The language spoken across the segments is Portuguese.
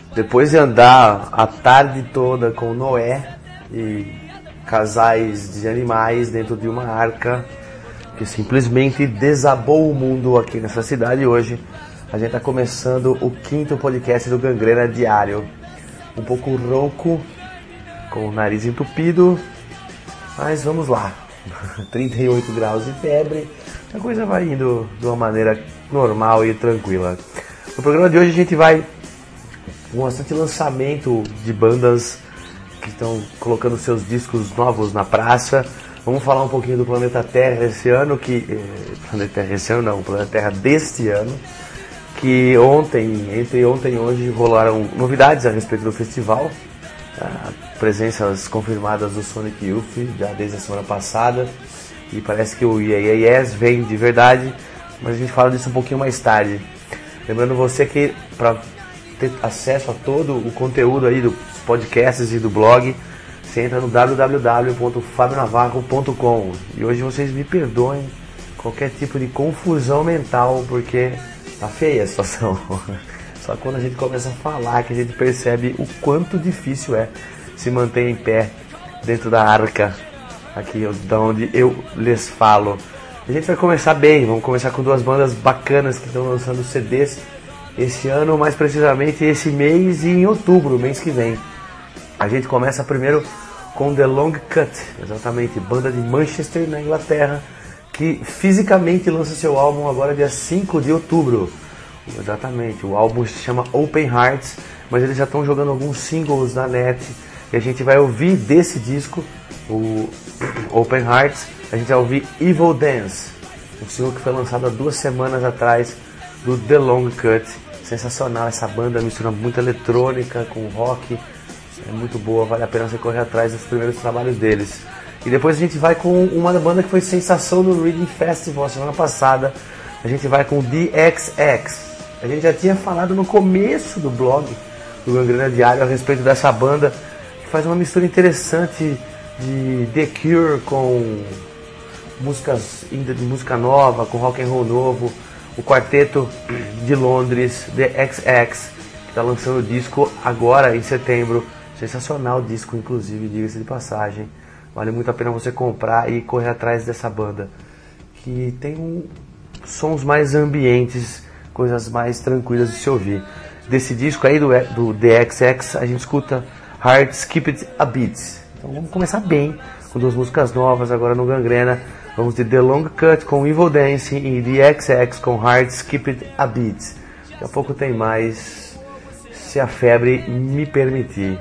Depois de andar a tarde toda com Noé e casais de animais dentro de uma arca que simplesmente desabou o mundo aqui nessa cidade hoje, a gente está começando o 5º podcast do Gangrena Diário. Um pouco rouco, com o nariz entupido, mas vamos lá. 38 graus de febre, a coisa vai indo de uma maneira normal e tranquila. No programa de hoje a gente vai com bastante lançamento de bandas que estão colocando seus discos novos na praça. Vamos falar um pouquinho do Planeta Terra esse ano, Planeta Terra deste ano, que entre ontem e hoje rolaram novidades a respeito do festival. Presenças confirmadas do Sonic Youth já desde a semana passada, e parece que o Yes vem de verdade, mas a gente fala disso um pouquinho mais tarde. Lembrando você que para ter acesso a todo o conteúdo aí dos podcasts e do blog, você entra no www.fabionavarro.com. E hoje vocês me perdoem qualquer tipo de confusão mental, porque tá feia a situação. Só quando a gente começa a falar que a gente percebe o quanto difícil é se manter em pé dentro da arca, aqui de onde eu lhes falo. A gente vai começar bem, vamos começar com duas bandas bacanas que estão lançando CDs esse ano, mais precisamente esse mês e em outubro, mês que vem. A gente começa primeiro com The Long Cut, exatamente, banda de Manchester, na Inglaterra, que fisicamente lança seu álbum agora dia 5 de outubro. Exatamente, o álbum se chama Open Hearts, mas eles já estão jogando alguns singles na net, e a gente vai ouvir desse disco, o Open Hearts, a gente vai ouvir Evil Dance, um single que foi lançado há 2 semanas atrás do The Long Cut. Sensacional essa banda, mistura muita eletrônica com rock, é muito boa, vale a pena você correr atrás dos primeiros trabalhos deles. E depois a gente vai com uma banda que foi sensação no Reading Festival semana passada, a gente vai com DXX. A gente já tinha falado no começo do blog do Gangrena Diário a respeito dessa banda, que faz uma mistura interessante de The Cure com música nova, com rock and roll novo. O quarteto de Londres, DXX, que está lançando o disco agora em setembro. Sensacional disco, inclusive, diga-se de passagem. Vale muito a pena você comprar e correr atrás dessa banda, que tem sons mais ambientes, coisas mais tranquilas de se ouvir. Desse disco aí do DXX a gente escuta Hard Skip It a Beat. Então vamos começar bem com 2 músicas novas agora no Gangrena. Vamos de The Long Cut com Evil Dance e DXX com Hard Skip It a Beat. Daqui a pouco tem mais, se a febre me permitir.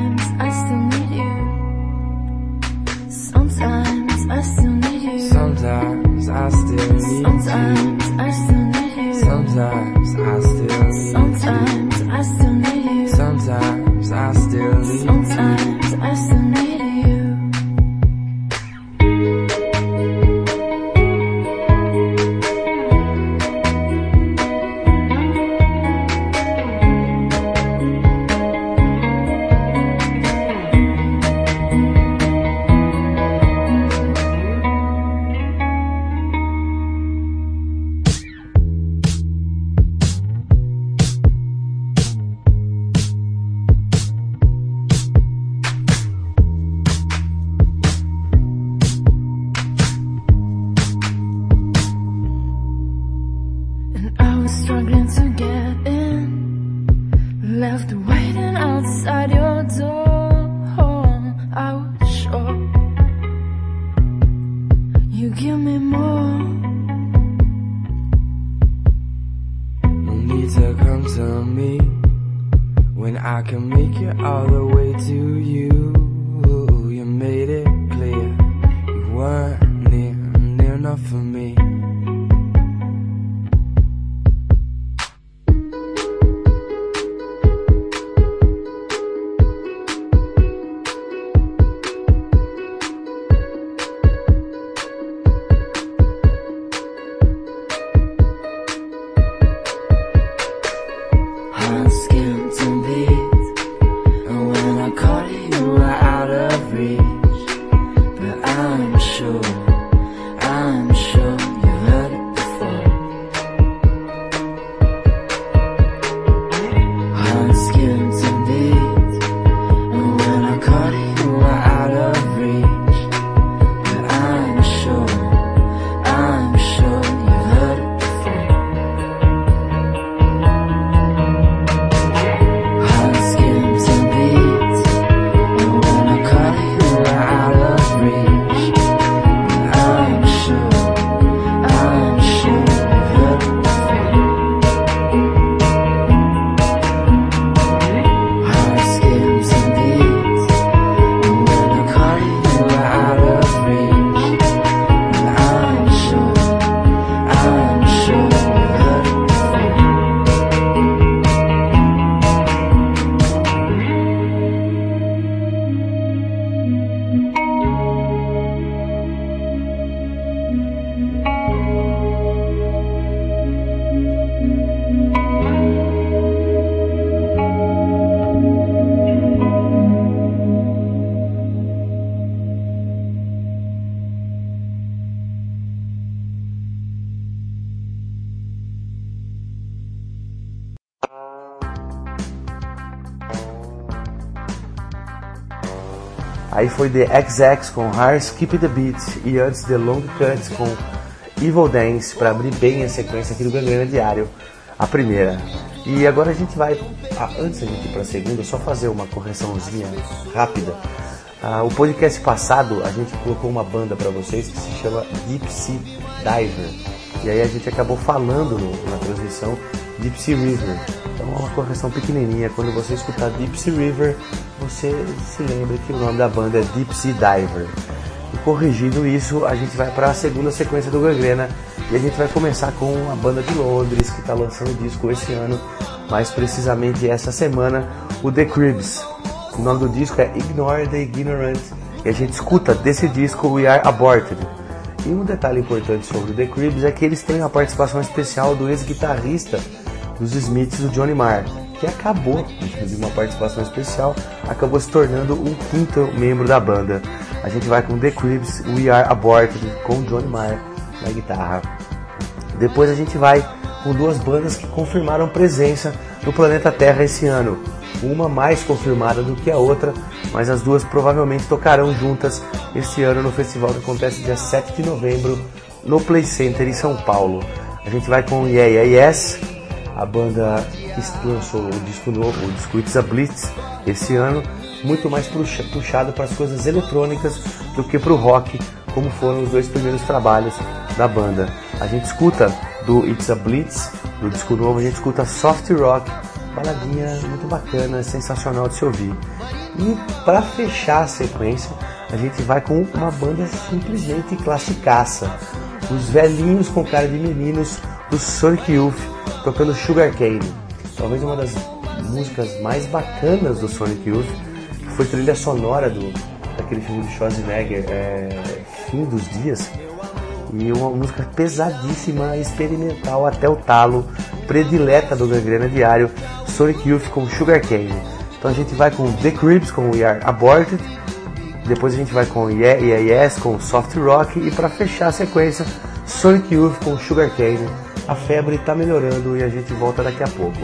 Sometimes I still need you. Sometimes I still need you. Sometimes I still need you. Sometimes I still need you. Sometimes I still need you. Sometimes I still need you. Sometimes I still need you. Sometimes I still need you. Struggling to get in, left waiting outside your door. I was sure you give me more. No need to come to me when I can make it all the way to you. You made it clear you weren't near enough for me. Skipped a beat, and when I called you were out of reach. But I'm sure you heard it before. Heart skipped a beat, and when I called you were out of reach. But I'm sure you heard it before. Aí foi The XX com Hearts Keep the Beat e antes The Long Cuts com Evil Dance para abrir bem a sequência aqui do Gangrena Diário, a primeira. E agora a gente vai, antes da gente ir para a segunda, só fazer uma correçãozinha rápida. O podcast passado a gente colocou uma banda para vocês que se chama Deep Sea Diver. E aí a gente acabou falando na transmissão Deep Sea River. Então é uma correção pequenininha. Quando você escutar Deep Sea River, você se lembra que o nome da banda é Deep Sea Diver. E corrigindo isso, a gente vai para a segunda sequência do Gangrena. E a gente vai começar com a banda de Londres, que está lançando disco esse ano, mais precisamente essa semana, o The Cribs. O nome do disco é Ignore the Ignorant. E a gente escuta desse disco We Are Aborted. E um detalhe importante sobre o The Cribs é que eles têm a participação especial do ex-guitarrista dos Smiths, o Johnny Marr, que acabou de uma participação especial, acabou se tornando um quinto membro da banda. A gente vai com The Cribs, We Are Aborted, com Johnny Marr na guitarra. Depois a gente vai com duas bandas que confirmaram presença no planeta Terra esse ano. Uma mais confirmada do que a outra, mas as duas provavelmente tocarão juntas esse ano no festival que acontece dia 7 de novembro no Play Center em São Paulo. A gente vai com Yeah Yeah Yes, a banda que lançou o disco novo, o disco It's a Blitz, esse ano, muito mais puxado para as coisas eletrônicas do que para o rock, como foram os dois primeiros trabalhos da banda. A gente escuta do It's a Blitz, do disco novo, a gente escuta Soft Rock baladinha muito bacana, sensacional de se ouvir. E para fechar a sequência, a gente vai com uma banda simplesmente classicaça. Os velhinhos com cara de meninos, do Sonic Youth, tocando Sugarcane. Talvez uma das músicas mais bacanas do Sonic Youth, que foi trilha sonora daquele filme de Schwarzenegger, Fim dos Dias. E uma música pesadíssima, experimental até o talo, predileta do Gangrena Diário, Sonic Youth com Sugarcane. Então a gente vai com The Cribs com We Are Aborted, depois a gente vai com Yeah Yeah Yes com Soft Rock e para fechar a sequência, Sonic Youth com Sugarcane. A febre tá melhorando e a gente volta daqui a pouco.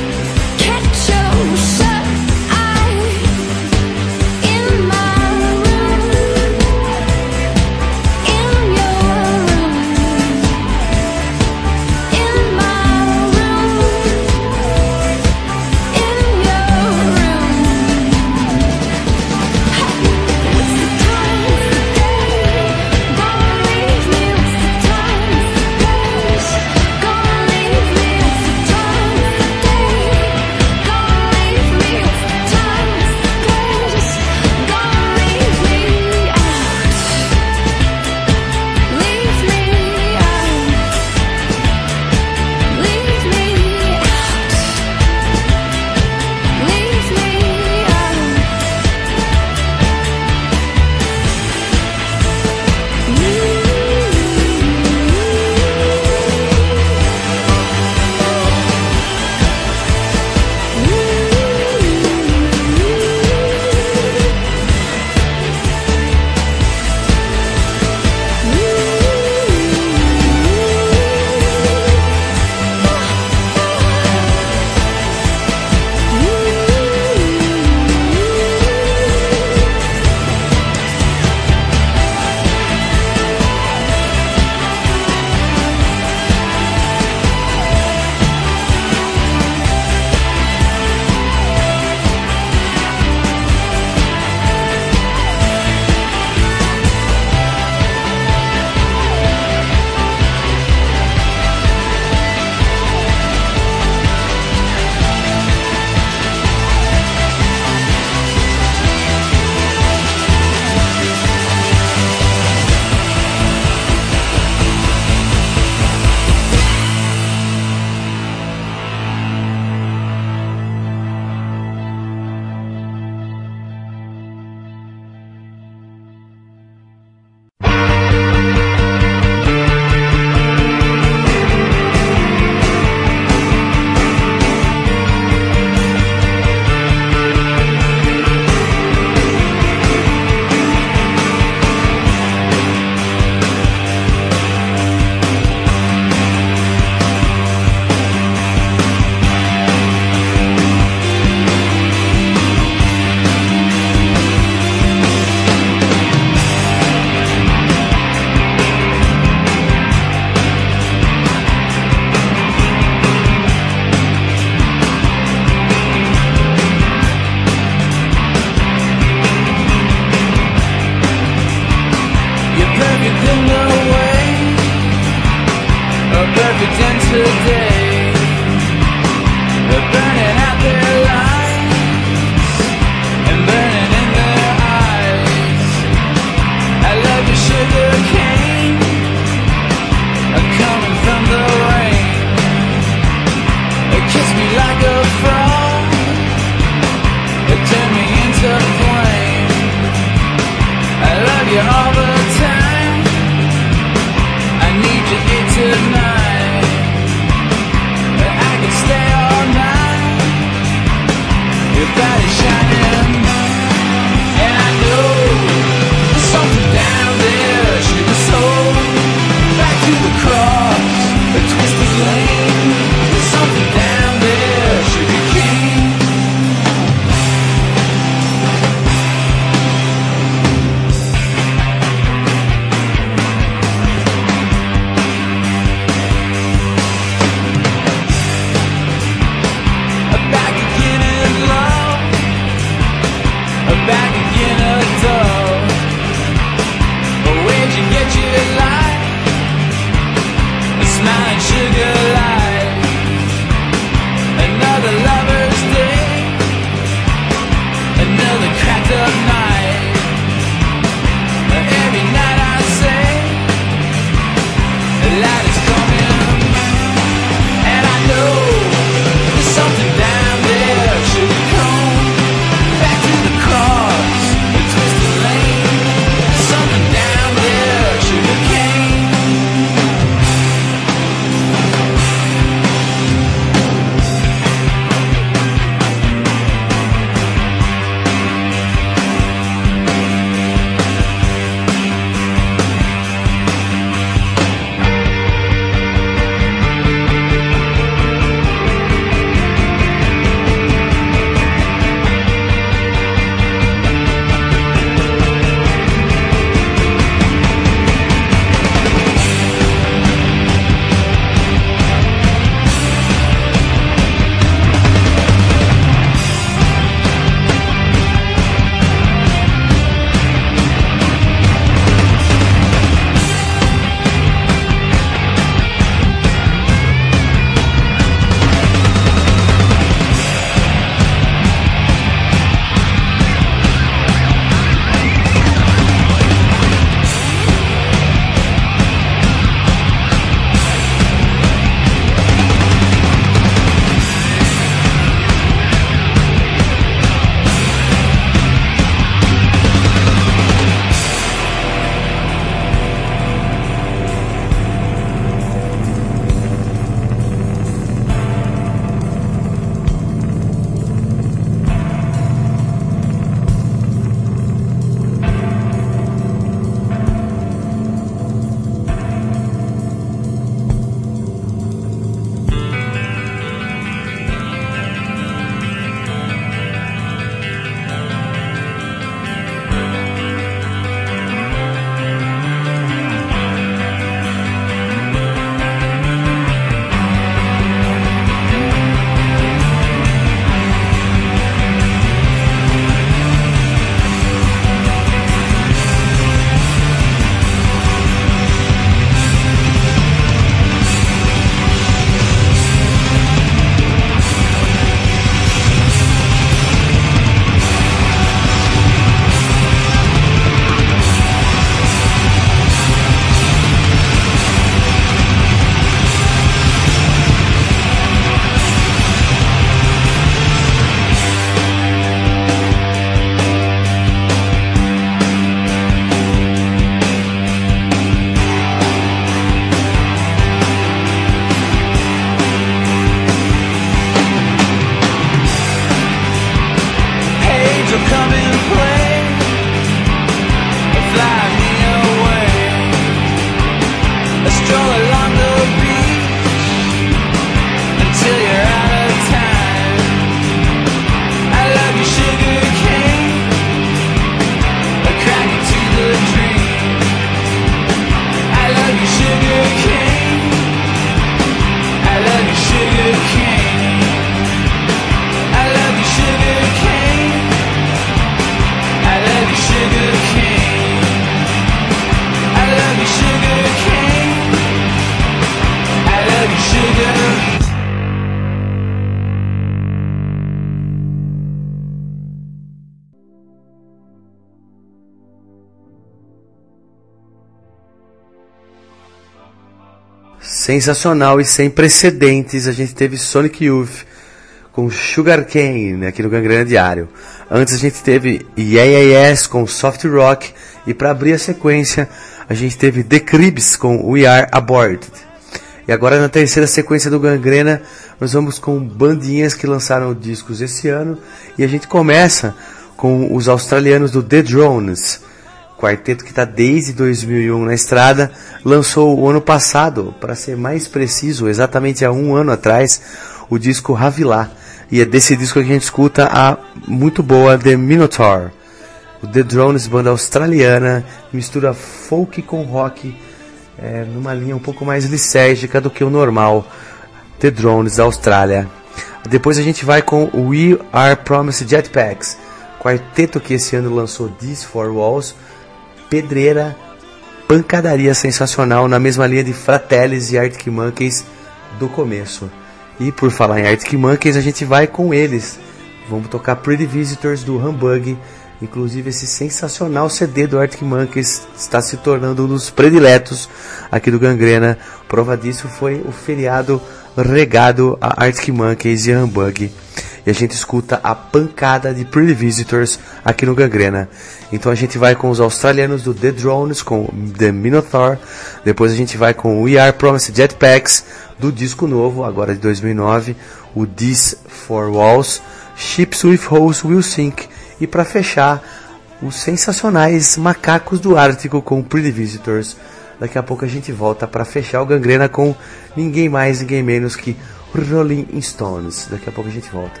sensacional e sem precedentes. A gente teve Sonic Youth com Sugarcane aqui no Gangrena Diário. Antes a gente teve Yeah Yes com Soft Rock. E para abrir a sequência, a gente teve The Cribs com We Are Aborted. E agora na terceira sequência do Gangrena, nós vamos com bandinhas que lançaram discos esse ano. E a gente começa com os australianos do The Drones, quarteto que está desde 2001 na estrada. Lançou o ano passado, para ser mais preciso, exatamente há um ano atrás, o disco Havilah. E é desse disco que a gente escuta a muito boa The Minotaur. O The Drones, banda australiana, mistura folk com rock, numa linha um pouco mais lisérgica do que o normal. The Drones da Austrália. Depois a gente vai com We Are Promised Jetpacks, quarteto que esse ano lançou These Four Walls. Pedreira, pancadaria sensacional, na mesma linha de Fratellis e Arctic Monkeys do começo. E por falar em Arctic Monkeys, a gente vai com eles. Vamos tocar Pretty Visitors do Humbug. Inclusive esse sensacional CD do Arctic Monkeys está se tornando um dos prediletos aqui do Gangrena. Prova disso foi o feriado regado a Arctic Monkeys e Humbug. E a gente escuta a pancada de Pretty Visitors aqui no Gangrena. Então a gente vai com os australianos do The Drones, com The Minotaur. Depois a gente vai com We Are Promised Jetpacks, do disco novo, agora de 2009, o These Four Walls. Ships with Holes Will Sink. E para fechar, os sensacionais Macacos do Ártico com Pretty Visitors. Daqui a pouco a gente volta para fechar o Gangrena com ninguém mais, ninguém menos que Rolling Stones. Daqui a pouco a gente volta.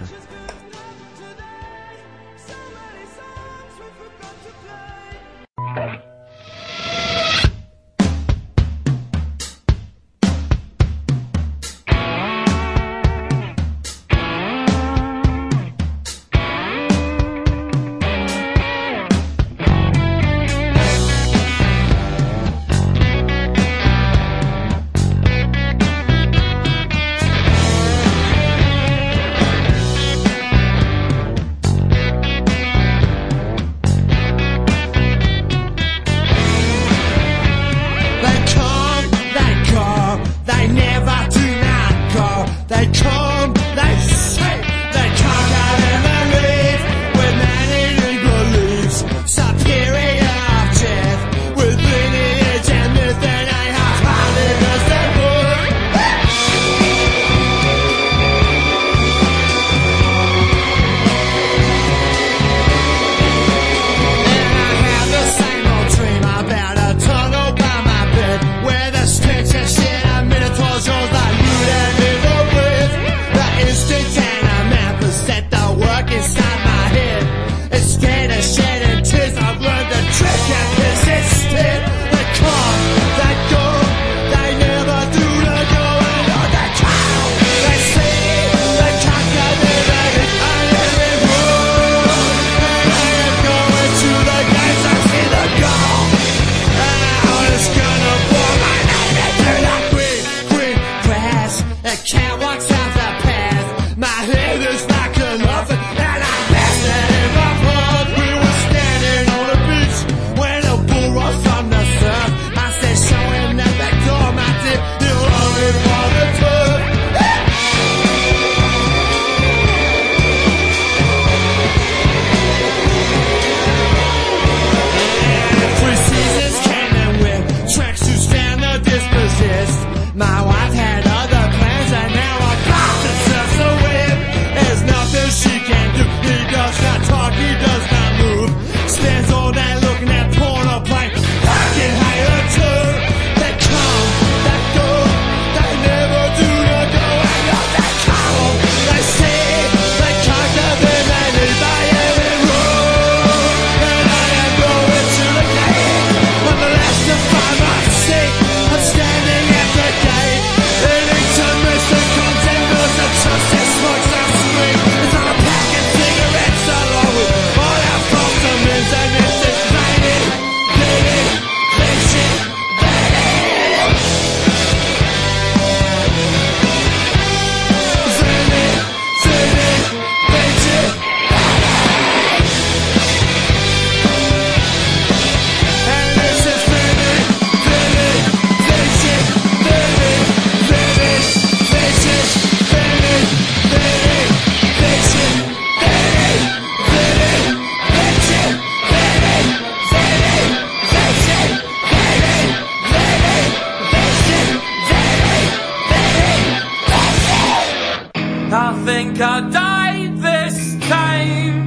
think I died this time.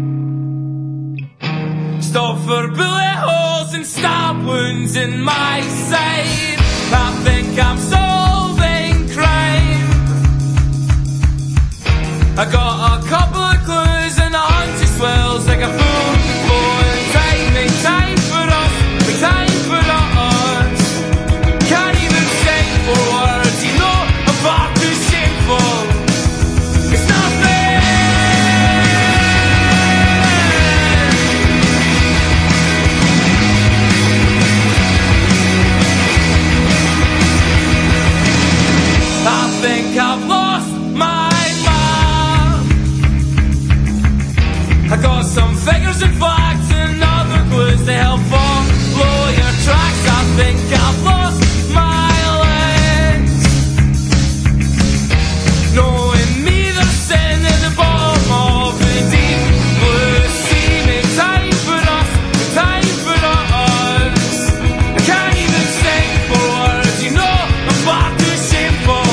Stop for bullet holes and stab wounds in my side. I think I'm solving crime. I got a couple of clues and a hunch it swells like a full moon tide. Make time for us, make time for us. Can't even say for words, you know I'm far too shameful. It's nothing. I think I've lost my map. I got some figures and facts and other clues to help follow your tracks. I think I've lost my legs. Knowing me there's sin at the bottom of the deep blue sea. Make time for us, make time for us. I can't even sing for words, you know I'm far too shameful.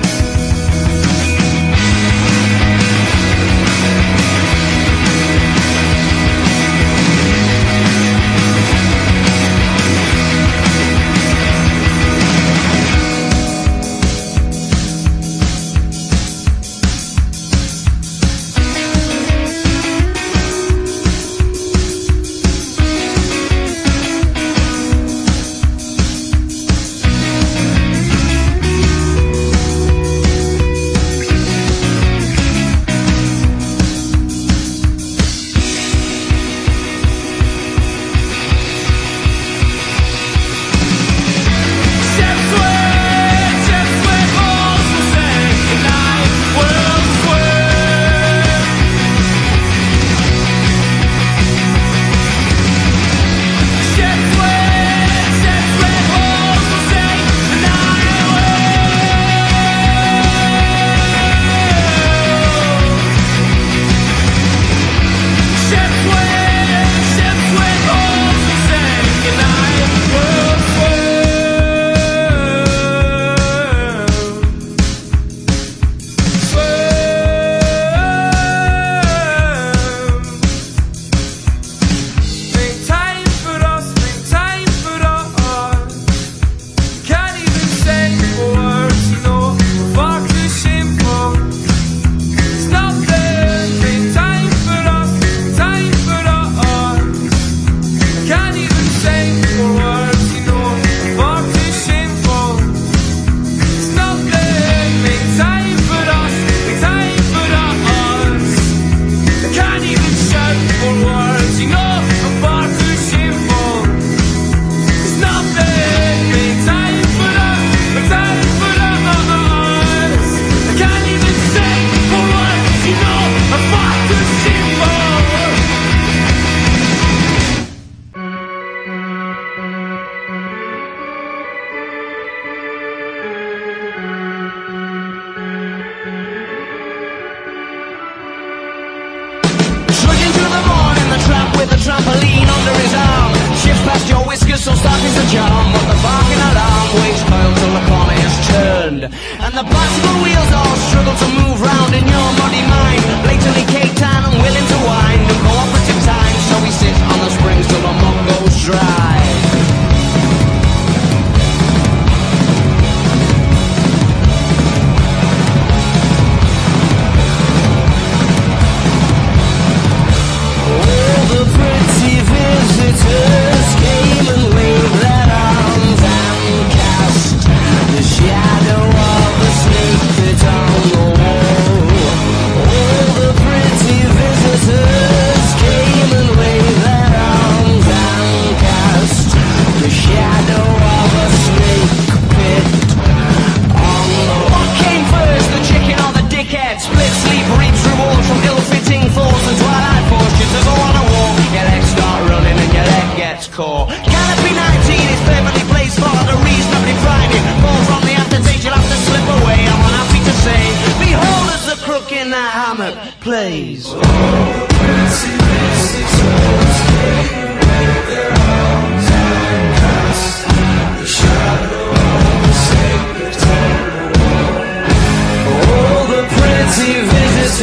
Trampoline under his arm, shifts past your whiskers, so starting to jam. But the barking alarm waits coiled till the corner is turned, and the bicycle wheels all struggle to move round in your muddy mind. Blatantly caked on and willing to wind and cooperative time, so we sit on the springs till the mud goes dry. Visitors came and waved their arms and cast the shadow of a snake bit on the wall. All the pretty visitors came and waved their arms and cast the shadow of a snake bit on the wall. What came first, the chicken or the dickhead? Split sleep, read through walls from ill-fitting thoughts and twilight postures to go on a walk. Your legs start running and your leg gets caught. Canopy 19 is perfectly placed for the reasonably frightening. Fall from the aftertaste, you'll have to slip away. I'm unhappy to say, behold as the crook in the hammock plays. Oh, pretty visitors came with their arms and cast the shadow of a sacred on the wall. All the pretty visitors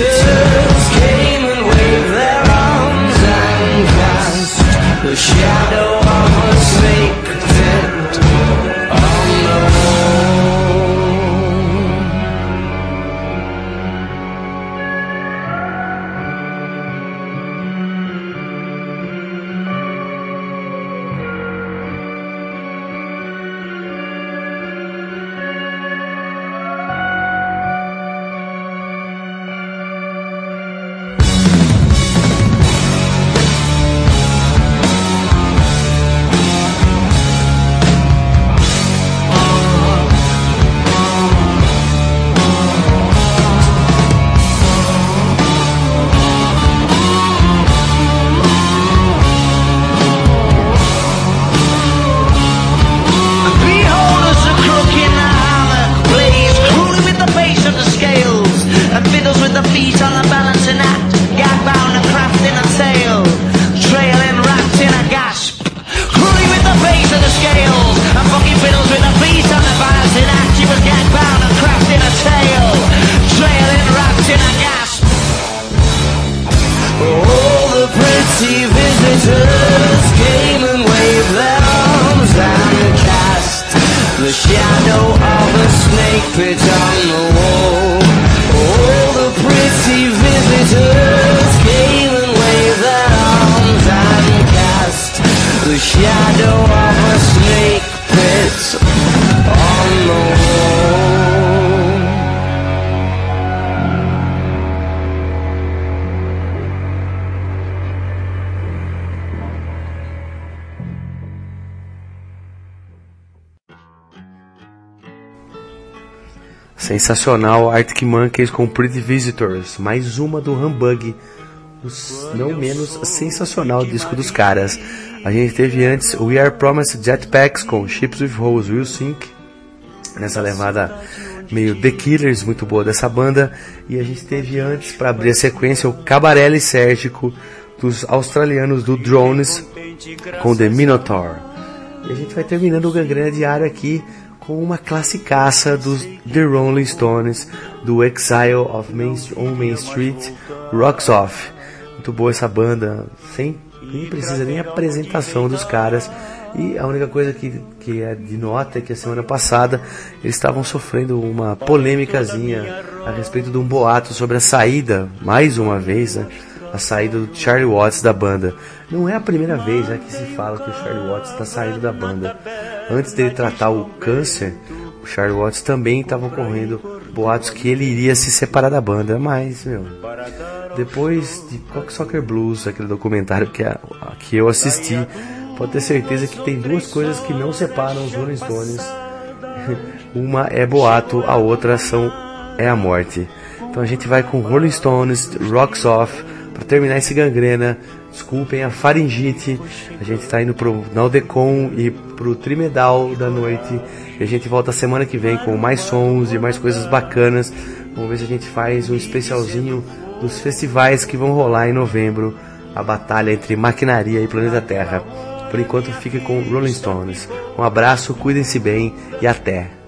visitors came and waved their arms and cast the shadow of a snake pit on the wall. All the pretty visitors came and waved their arms and cast the shadow of a snake pit on the wall. Sensacional, Arctic Monkeys com Pretty Visitors, mais uma do Humbug, não menos sensacional disco dos caras. A gente teve antes We Are Promised Jetpacks com Ships with Holes Will Sink, nessa levada meio The Killers, muito boa dessa banda. E a gente teve antes, para abrir a sequência, o Cabaré Lisérgico dos australianos do Drones com The Minotaur. E a gente vai terminando o Gangrena Diário aqui com uma classicaça dos The Rolling Stones, do Exile on Main Street, Rocks Off. Muito boa essa banda, nem precisa nem apresentação dos caras. E a única coisa que é de nota é que a semana passada eles estavam sofrendo uma polêmicazinha a respeito de um boato sobre a saída, mais uma vez, né, a saída do Charlie Watts da banda. Não é a primeira vez, né, que se fala que o Charlie Watts está saindo da banda. Antes dele tratar o câncer, o Charlie Watts também estava ocorrendo boatos que ele iria se separar da banda. Mas, depois de Cock Soccer Blues, aquele documentário que eu assisti, pode ter certeza que tem duas coisas que não separam os Rolling Stones. Uma é boato, a outra é a morte. Então a gente vai com Rolling Stones, Rocks Off, para terminar esse Gangrena. Desculpem a faringite, a gente está indo pro Naldecon e pro Trimedal da noite. E a gente volta semana que vem com mais sons e mais coisas bacanas. Vamos ver se a gente faz um especialzinho dos festivais que vão rolar em novembro. A batalha entre Maquinaria e Planeta Terra. Por enquanto fique com Rolling Stones. Um abraço, cuidem-se bem e até!